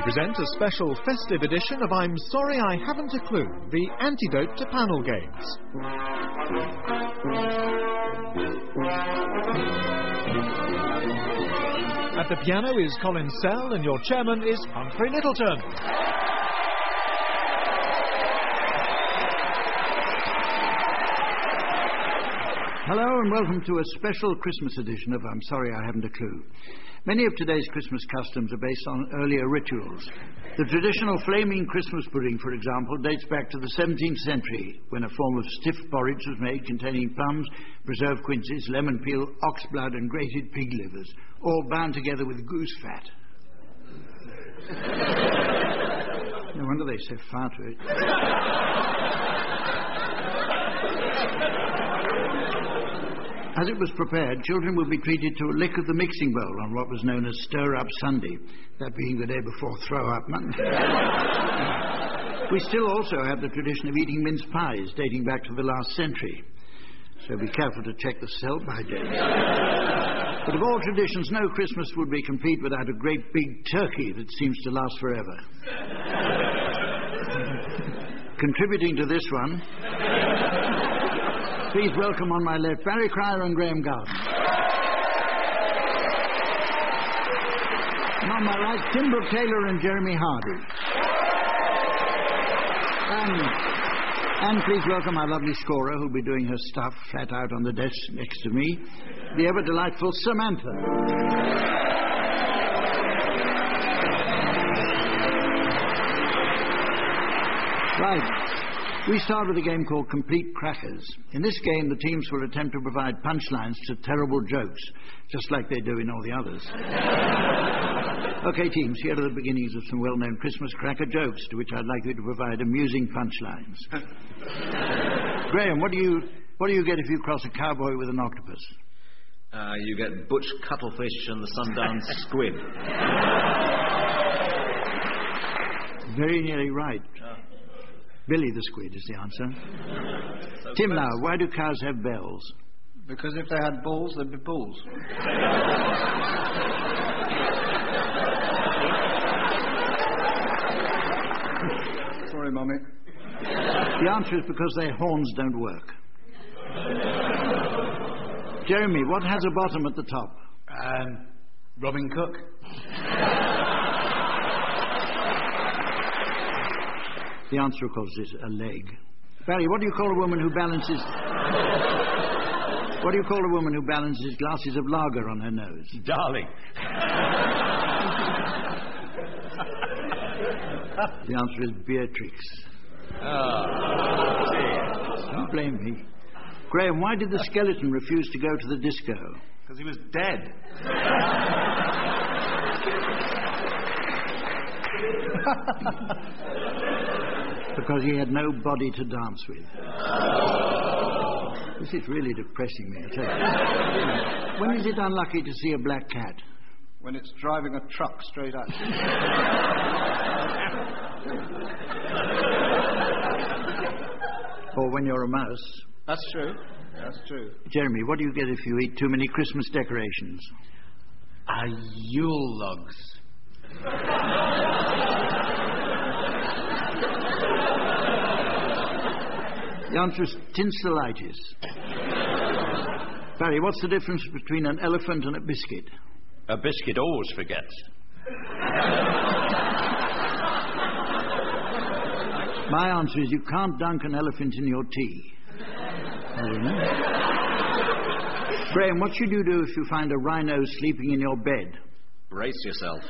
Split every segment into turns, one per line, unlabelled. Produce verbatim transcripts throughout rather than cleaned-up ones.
present a special festive edition of I'm Sorry I Haven't a Clue, the antidote to panel games. At the piano is Colin Sell and your chairman is Humphrey Littleton.
Hello and welcome to a special Christmas edition of I'm Sorry I Haven't a Clue. Many of today's Christmas customs are based on earlier rituals. The traditional flaming Christmas pudding, for example, dates back to the seventeenth century, when a form of stiff porridge was made containing plums, preserved quinces, lemon peel, ox blood and grated pig livers, all bound together with goose fat. No wonder they set fire to it. As it was prepared, children would be treated to a lick of the mixing bowl on what was known as Stir-Up Sunday, that being the day before Throw-Up Monday. We still also have the tradition of eating mince pies dating back to the last century, so be careful to check the sell-by date. But of all traditions, no Christmas would be complete without a great big turkey that seems to last forever. Contributing to this one, please welcome on my left Barry Cryer and Graham Garden. And on my right, Tim Brooke Taylor and Jeremy Hardy. And, and please welcome our lovely scorer who'll be doing her stuff flat out on the desk next to me, the ever delightful Samantha. Right. We start with a game called Complete Crackers. In this game, the teams will attempt to provide punchlines to terrible jokes, just like they do in all the others. Okay, teams, here are the beginnings of some well-known Christmas cracker jokes, to which I'd like you to provide amusing punchlines. Graham, what do you what do you get if you cross a cowboy with an octopus?
Uh, you get butch cuttlefish and the sundown squid.
Very nearly right. Oh. Billy the Squid is the answer. So Tim, now, why do cows have bells?
Because if they had balls, they'd be bulls. Sorry, Mummy.
The answer is because their horns don't work. Jeremy, what has a bottom at the top?
Um, Robin Cook.
The answer, of course, is a leg. Barry, what do you call a woman who balances... What do you call a woman who balances glasses of lager on her nose?
Darling.
The answer is Beatrix.
Oh, dear.
Don't blame me. Graham, why did the skeleton refuse to go to the disco?
Because he was dead.
Because he had no body to dance with. Oh. This is really depressing me, I tell you. When is it unlucky to see a black cat?
When it's driving a truck straight at you.
Or when you're a mouse.
That's true. That's true.
Jeremy, what do you get if you eat too many Christmas decorations?
Ah, Yule logs.
The answer is tinselitis. Barry, what's the difference between an elephant and a biscuit?
A biscuit always forgets.
My answer is you can't dunk an elephant in your tea. Graham, what should you do if you find a rhino sleeping in your bed?
Brace yourself.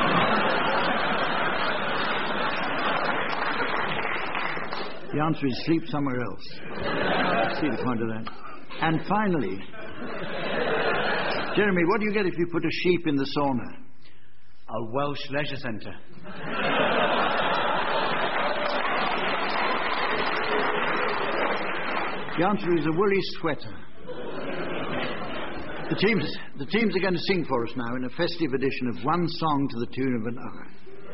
The answer is sleep somewhere else. See the point of that. And finally, Jeremy, what do you get if you put a sheep in the sauna?
A Welsh leisure centre.
The answer is a woolly sweater. The teams, the teams are going to sing for us now in a festive edition of one song to the tune of another.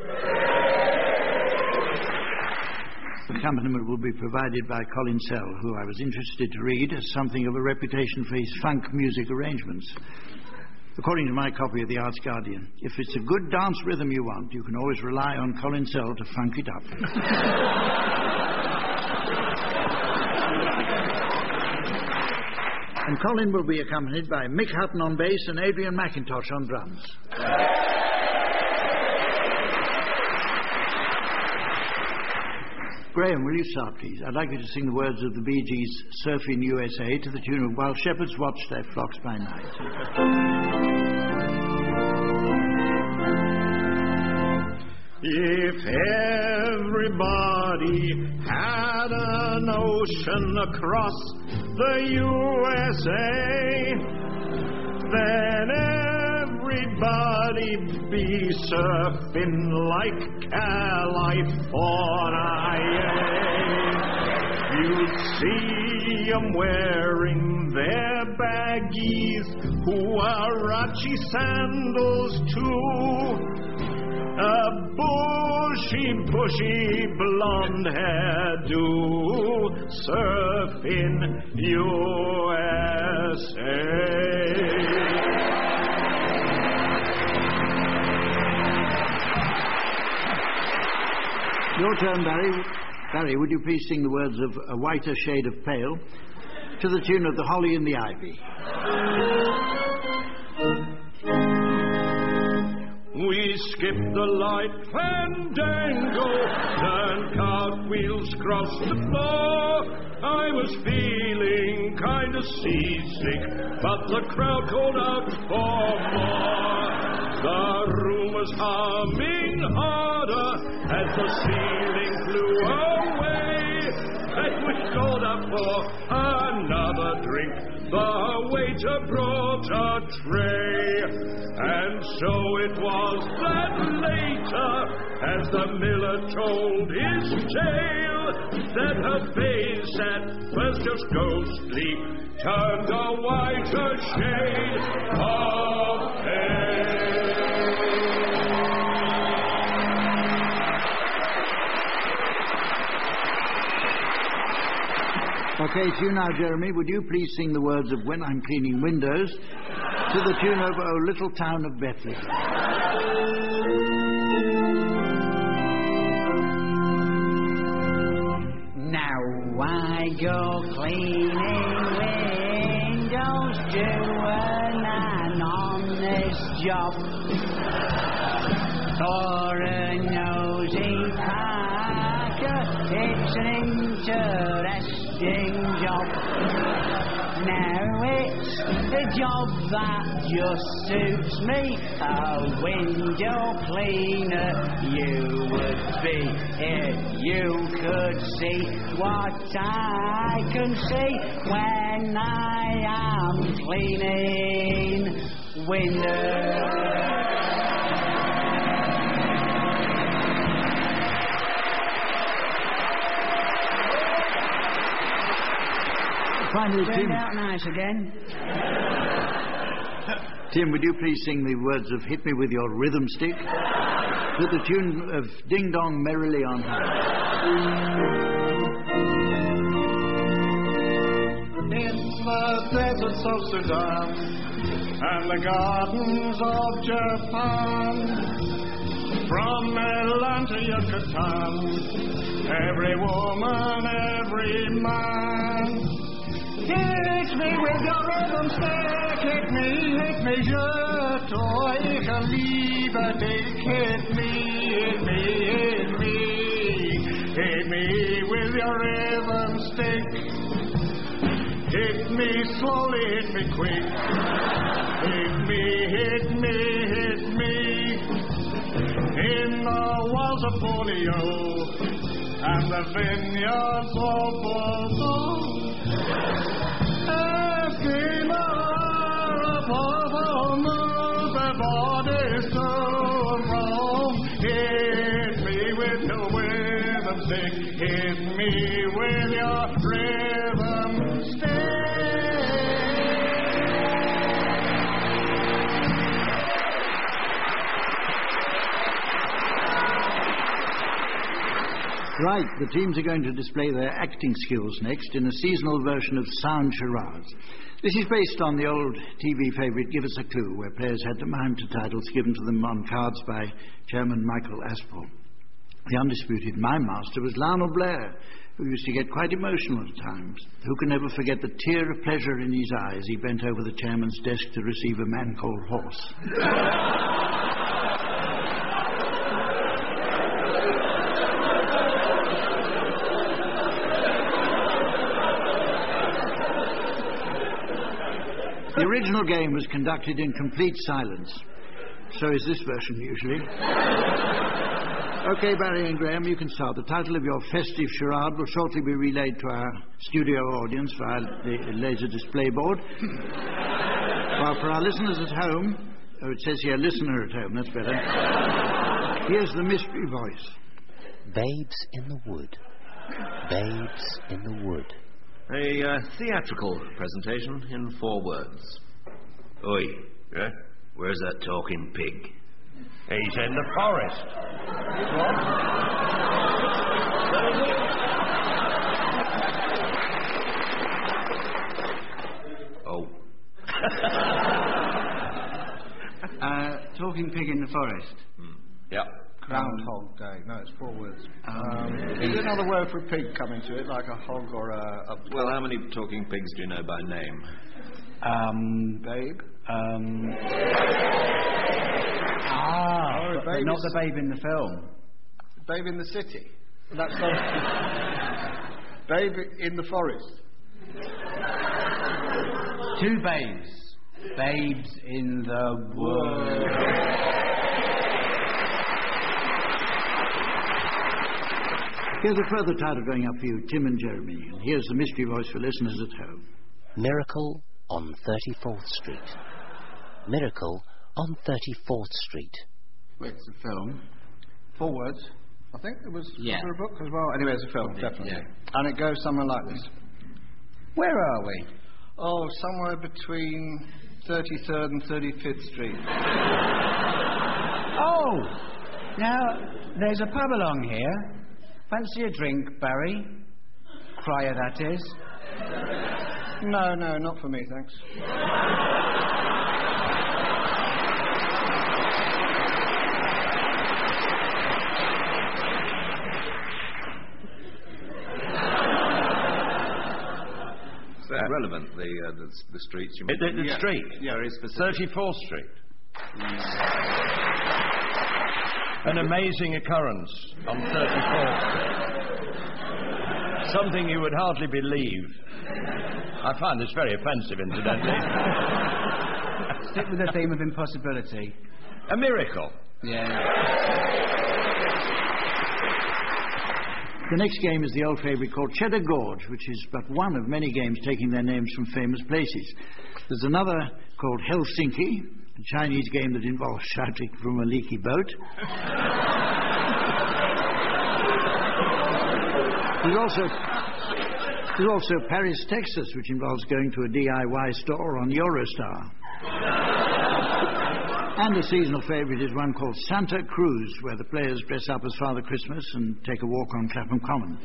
The accompaniment will be provided by Colin Sell, who I was interested to read as something of a reputation for his funk music arrangements. According to my copy of the Arts Guardian, if it's a good dance rhythm you want, you can always rely on Colin Sell to funk it up. And Colin will be accompanied by Mick Hutton on bass and Adrian McIntosh on drums. Graham, will you start, please? I'd like you to sing the words of the Bee Gees' Surfing U S A to the tune of While Shepherds Watch Their Flocks by Night.
If everybody had an ocean across the U S A, then everybody be surfing like California. You'd see 'em wearing their baggies, Huarachi sandals too. A bushy, bushy blonde hairdo, surfing U S A.
Your turn, Barry. Barry, would you please sing the words of A Whiter Shade of Pale to the tune of The Holly and the Ivy?
We skipped the light fandango, turned cartwheels across the floor. I was feeling kind of seasick, but the crowd called out for more. The room was humming harder as the ceiling flew away. And we called up for another drink. The waiter brought a tray. And so it was that later, as the miller told his tale, that her face at first just ghostly turned a whiter shade of pale.
Okay, it's you now, Jeremy. Would you please sing the words of When I'm Cleaning Windows to the tune of O Little Town of Bethlehem?
Now I go cleaning windows, doing an honest job. For a nosy packer, it's an interesting job. Now it's a job that just suits me. A window cleaner you would be if you could see what I can see when I am cleaning windows.
Finally,
Turned
Tim.
out nice again.
Tim, would you please sing the words of Hit Me With Your Rhythm Stick to the tune of Ding Dong Merrily on High?
In the deserts of Sudan and the gardens of Japan, from Milan to Yucatan, every woman, every man. Hit me with your rhythm stick, hit me, hit me, je t'oie liebe dich. Hit me, hit me, hit me, hit me with your rhythm stick. Hit me slowly, hit me quick. Hit me, hit me, hit me. In the walls of Borneo and the vineyards of Bordeaux. Hit me with your rhythm stick.
Right, the teams are going to display their acting skills next in a seasonal version of Sound Charades. This is based on the old T V favourite Give Us a Clue, where players had to mime to titles given to them on cards by Chairman Michael Aspel. The undisputed mime master was Lionel Blair, who used to get quite emotional at times. Who can ever forget the tear of pleasure in his eye as he bent over the chairman's desk to receive a man called Horse? The original game was conducted in complete silence. So is this version usually. OK, Barry and Graham, you can start. The title of your festive charade will shortly be relayed to our studio audience via the laser display board. While for our listeners at home, oh, it says here listener at home, that's better. Here's the mystery voice.
Babes in the Wood. Babes in the Wood.
A uh, theatrical presentation in four words. Oi, yeah? Where's that talking pig?
He's in the forest.
Oh.
uh, talking pig in the forest.
Mm. Yep.
Groundhog Day. No, it's four words. Um, is there another word for a pig coming to it, like a hog or a... a
well, how many talking pigs do you know by name?
Um, Babe. Um...
Ah,
oh,
but not the babe in the film.
Babe in the city. That's not... Babe in the forest.
Two babes. Babes in the wood.
Here's a further title going up for you, Tim and Jeremy. And here's the mystery voice for listeners at home.
Miracle on thirty-fourth Street. Miracle on thirty-fourth Street.
Wait, it's a film. Four words. I think it was
Yeah.
for a book as well. Anyway, it's a film, definitely.
Yeah.
And it goes somewhere like this.
Where are we?
Oh, somewhere between thirty-third and thirty-fifth Street.
Oh! Now, there's a pub along here. Fancy a drink, Barry? Cryer, that is.
No, no, not for me, thanks.
Is that relevant, the, uh, the, the streets you
The, the, the
yeah.
street.
Yeah. Very specific.
thirty-fourth Street. An amazing occurrence on thirty-fourth Street. Something you would hardly believe. I find this very offensive, incidentally.
Stick with the theme of impossibility.
A miracle.
Yeah.
The next game is the old favourite called Cheddar Gorge, which is but one of many games taking their names from famous places. There's another called Helsinki, a Chinese game that involves shouting from a leaky boat. There's also, there's also Paris, Texas, which involves going to a D I Y store on Eurostar. And a seasonal favourite is one called Santa Cruz, where the players dress up as Father Christmas and take a walk on Clapham Common.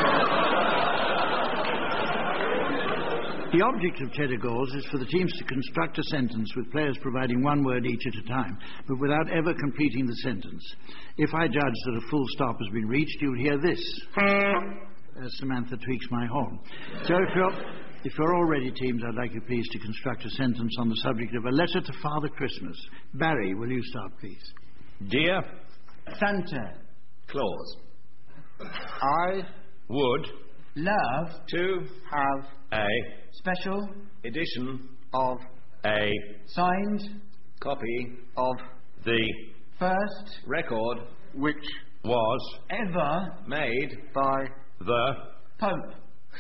The object of Cheddar Gorge is for the teams to construct a sentence with players providing one word each at a time, but without ever completing the sentence. If I judge that a full stop has been reached, you'll hear this, as Samantha tweaks my horn. So if you're... If you're all ready, teams, I'd like you please to construct a sentence on the subject of a letter to Father Christmas. Barry, will you start, please?
Dear
Santa.
Claus.
I
would
Love.
To
have
a
Special.
edition
of
a
Signed.
copy
of
the
First.
record
which
was
Ever.
made
by
the
Pope.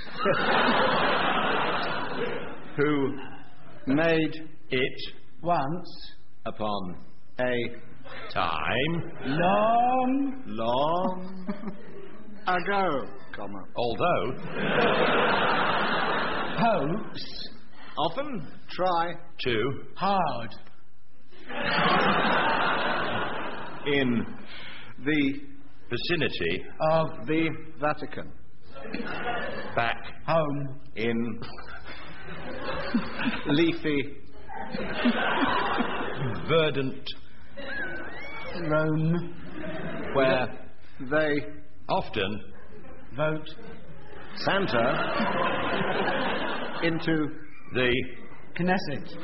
who
made
it
Once.
upon
a
time,
Long.
long
ago, comma,
although
Hopes.
often
try
to
Hard.
in
the
vicinity
Of
The Vatican.
back
home.
in
Leafy.
verdant
Rome.
where
They.
often
Vote.
Santa
Into.
the
Knesset.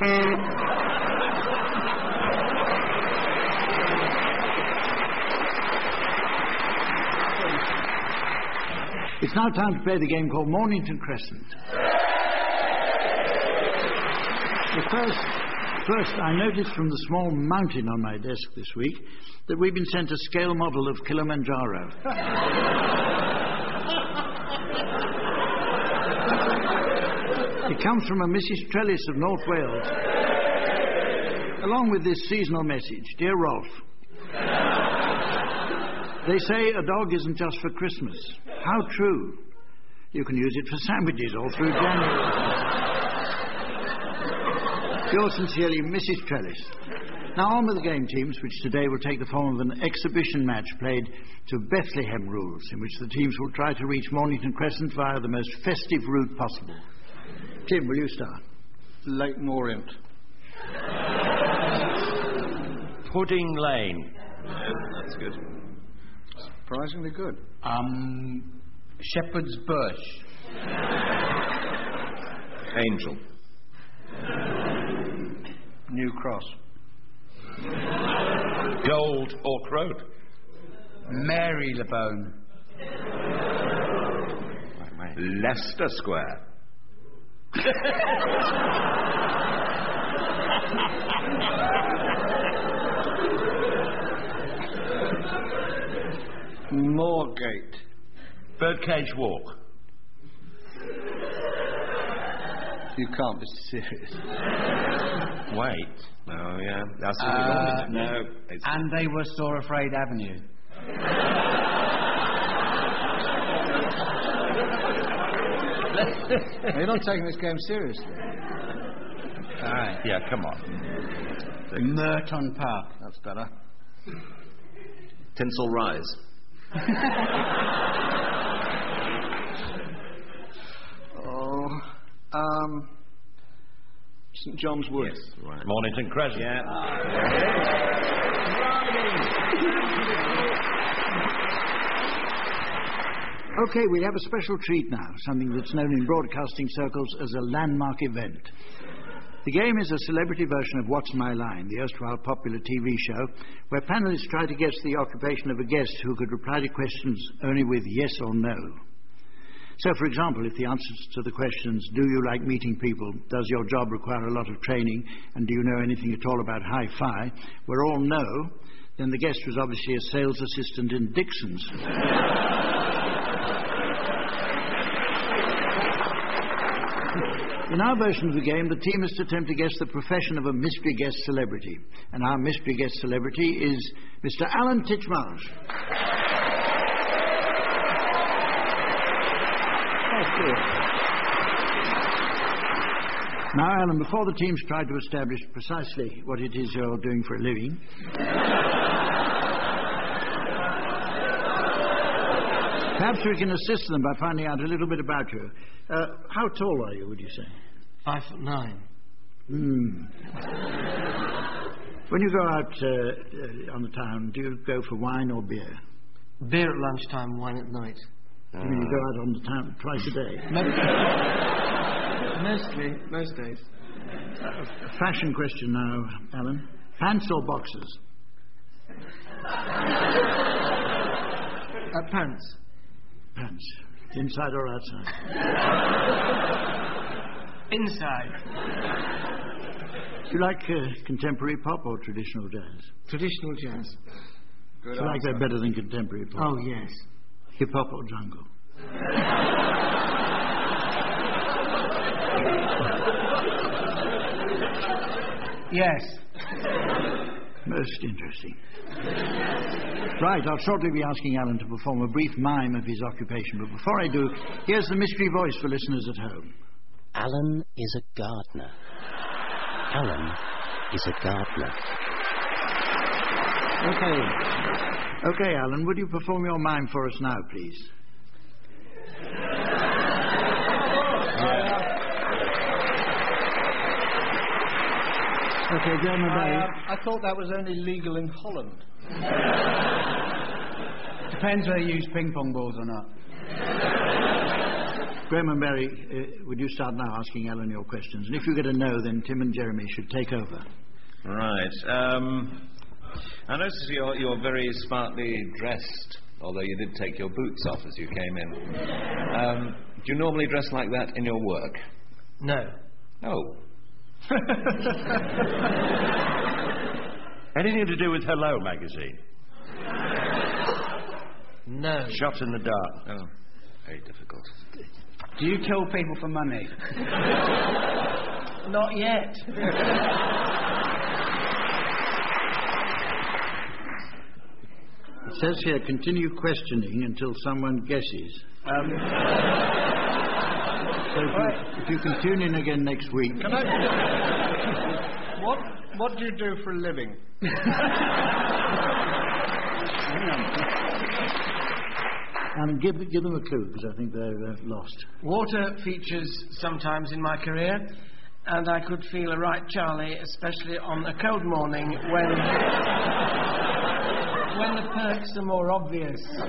It's now time to play the game called Mornington Crescent. But first, first, I noticed from the small mountain on my desk this week that we've been sent a scale model of Kilimanjaro. It comes from a Missus Trellis of North Wales, along with this seasonal message. Dear Rolf, they say a dog isn't just for Christmas. How true. You can use it for sandwiches all through January. Yours sincerely, Missus Trellis. Now on with the game, teams, which today will take the form of an exhibition match played to Bethlehem rules, in which the teams will try to reach Mornington Crescent via the most festive route possible. Tim, will you start?
Leighton Orient.
Pudding Lane. Yeah, that's good.
Surprisingly good.
Um, Shepherd's Bush.
Angel.
New Cross.
Gold Hawk Road.
Marylebone.
Leicester Square.
Moorgate.
Birdcage Walk.
You can't be serious.
Wait. Oh, yeah. That's
Uh,
uh, No. It's
And they were Sore Afraid Avenue.
You're not taking this game seriously.
All right.
yeah, come on.
Merton Park.
That's better.
Tinsel Rise.
Oh. Um. St John's Wood.
Yes, right. Mornington Crescent. Yeah.
Okay, we have a special treat now, something that's known in broadcasting circles as a landmark event. The game is a celebrity version of What's My Line, the erstwhile popular T V show, where panelists try to guess the occupation of a guest who could reply to questions only with yes or no. So, for example, if the answers to the questions, do you like meeting people, does your job require a lot of training, and do you know anything at all about hi-fi, were all no, then the guest was obviously a sales assistant in Dixon's. In our version of the game, the team is to attempt to guess the profession of a mystery guest celebrity. And our mystery guest celebrity is Mister Alan Titchmarsh. Now, Alan, before the teams try to establish precisely what it is you're doing for a living, perhaps we can assist them by finding out a little bit about you. Uh, how tall are you, would you say?
Five foot nine.
Hmm. When you go out uh, uh, on the town, do you go for wine or beer?
Beer at lunchtime, wine at night.
Uh, you mean you go out on the town twice a day?
Mostly, most days.
Uh, a fashion question now, Alan. Pants or boxers?
Uh, pants.
Pants. Inside or outside?
Inside.
Do you like uh, contemporary pop or traditional jazz?
Traditional jazz.
Do you like that better than contemporary pop?
Oh, yes.
Hip-hop or jungle?
Yes.
Most interesting. Right, I'll shortly be asking Alan to perform a brief mime of his occupation, but before I do, here's the mystery voice for listeners at home.
Alan is a gardener. Alan is a gardener.
Okay. Okay, Alan, would you perform your mime for us now, please? Okay, Graham and Barry.
I, uh, I thought that was only legal in Holland.
Depends whether you use ping pong balls or not.
Graham and Barry, uh, would you start now asking Alan your questions? And if you get a no, then Tim and Jeremy should take over.
Right. Um, I noticed you're, you're very smartly dressed, although you did take your boots off as you came in. Um, do you normally dress like that in your work?
No.
Oh.
Anything to do with Hello magazine?
No.
Shot in the dark.
Oh, very difficult.
Do you kill people for money?
Not yet.
It says here, continue questioning until someone guesses. Um, so if you, if you can tune in again next week...
Can I... what, what do you do for a living?
And give, give them a clue, because I think they're uh, lost.
Water features sometimes in my career, and I could feel a right Charlie, especially on a cold morning when when the perks are more obvious.
Uh,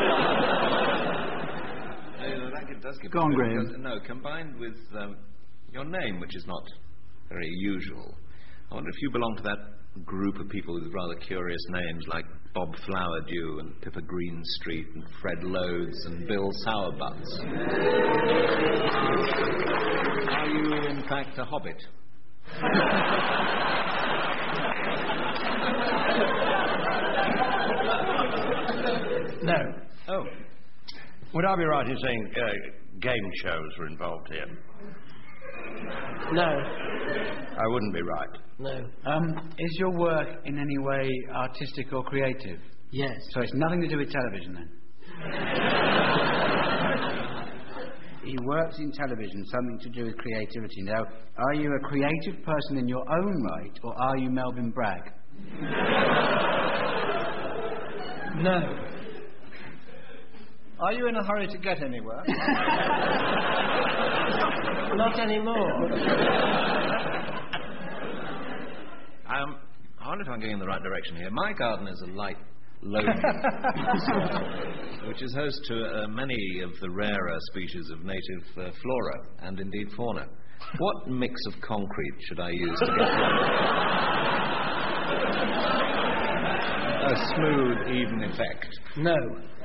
that does give
Go on,
a bit,
Graham.
because- No, combined with um, your name, which is not very usual. I wonder if you belong to that group of people with rather curious names like Bob Flowerdew and Pippa Greenstreet and Fred Loads and Bill Sourbuts. Are you, in fact, a hobbit?
No.
Oh.
Would I be right in saying uh, game shows were involved here?
No.
I wouldn't be right.
No.
Um, is your work in any way artistic or creative?
Yes.
So it's nothing to do with television then? He works in television, something to do with creativity. Now, are you a creative person in your own right, or are you Melvin Bragg?
No.
Are you in a hurry to get anywhere?
Not anymore.
Um, I wonder if I'm going in the right direction here. My garden is a light loam, which is host to uh, many of the rarer species of native uh, flora and indeed fauna. What mix of concrete should I use to get a smooth, even effect?
No.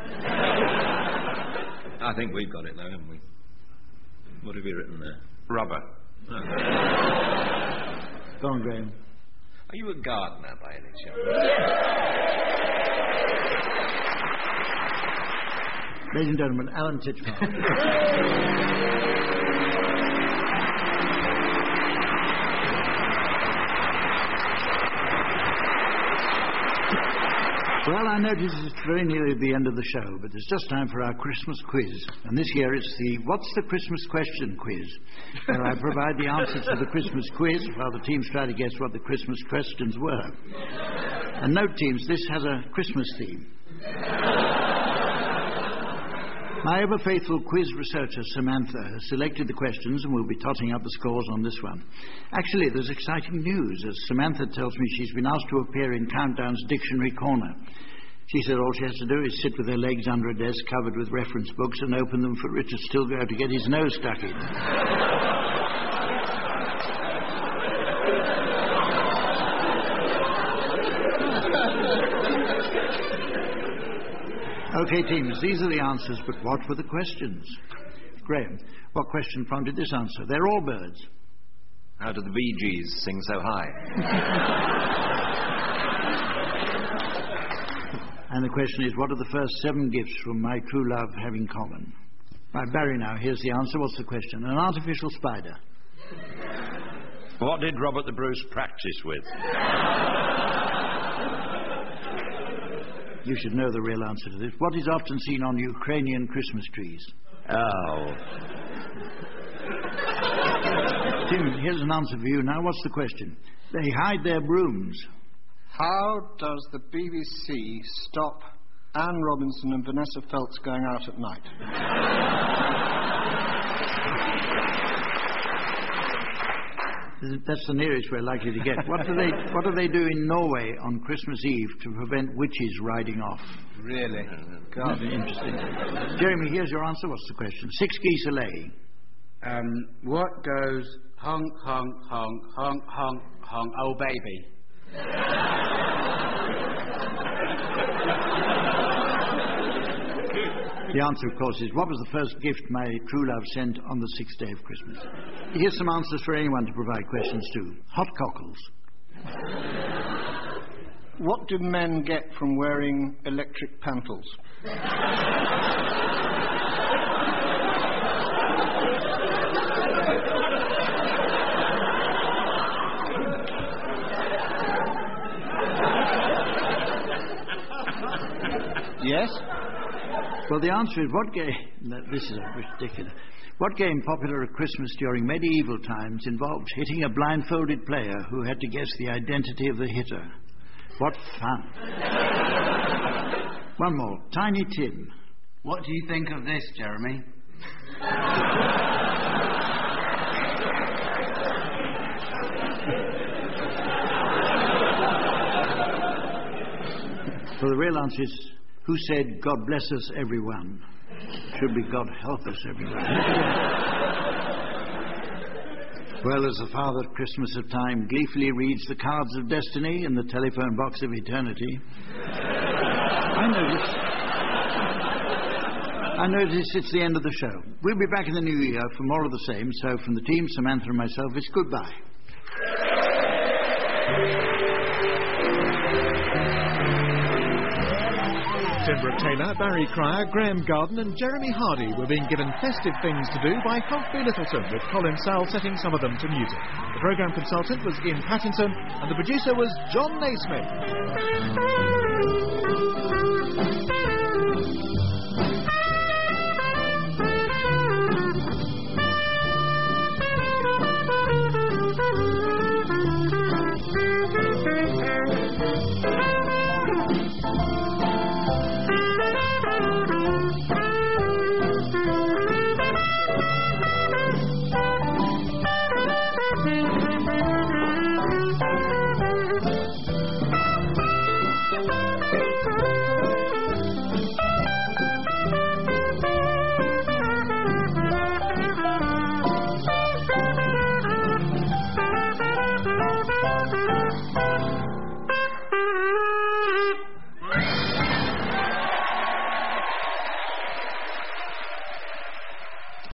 I think we've got it, though, haven't we? What have you written there?
Rubber.
Oh.
Go on, Graham.
Are you a gardener by any chance?
Ladies and gentlemen, Alan Titchmarsh. Well, I notice it's very nearly the end of the show, but it's just time for our Christmas quiz. And this year it's the What's the Christmas Question quiz, where I provide the answers to the Christmas quiz while the teams try to guess what the Christmas questions were. And note, teams, this has a Christmas theme. My ever-faithful quiz researcher, Samantha, has selected the questions and will be totting up the scores on this one. Actually, there's exciting news, as Samantha tells me she's been asked to appear in Countdown's Dictionary Corner. She said all she has to do is sit with her legs under a desk covered with reference books and open them for Richard Stilgoe to get his nose stuck in. Okay, teams, these are the answers, but what were the questions? Graham, what question prompted this answer? They're all birds.
How do the Bee Gees sing so high?
And the question is, what are the first seven gifts from my true love have in common? Right, Barry, now, here's the answer. What's the question? An artificial spider.
What did Robert the Bruce practice with?
You should know the real answer to this. What is often seen on Ukrainian Christmas trees?
Oh.
Tim, here's an answer for you now. What's the question? They hide their brooms.
How does the B B C stop Anne Robinson and Vanessa Feltz going out at night?
That's the nearest we're likely to get. What do they What do they do in Norway on Christmas Eve to prevent witches riding off?
Really?
God, interesting. Jeremy, here's your answer. What's the question? Six geese a lay.
Um, what goes honk, honk, honk, honk, honk, honk, oh baby?
The answer, of course, is what was the first gift my true love sent on the sixth day of Christmas? Here's some answers for anyone to provide questions to. Hot cockles.
What do men get from wearing electric pantals? Yes?
Well, the answer is what game... No, this is ridiculous. What game popular at Christmas during medieval times involved hitting a blindfolded player who had to guess the identity of the hitter? What fun. One more. Tiny Tim.
What do you think of this, Jeremy?
Well, the real answer is, who said, God bless us, everyone? Should be, God help us, everyone. Well, as the Father at Christmas of time gleefully reads the cards of destiny in the telephone box of eternity, I notice... I notice it's the end of the show. We'll be back in the new year for more of the same, so from the team, Samantha and myself, it's goodbye.
Timber Taylor, Barry Cryer, Graham Garden and Jeremy Hardy were being given festive things to do by Humphrey Littleton, with Colin Sowell setting some of them to music. The programme consultant was Ian Pattinson and the producer was John Naismith.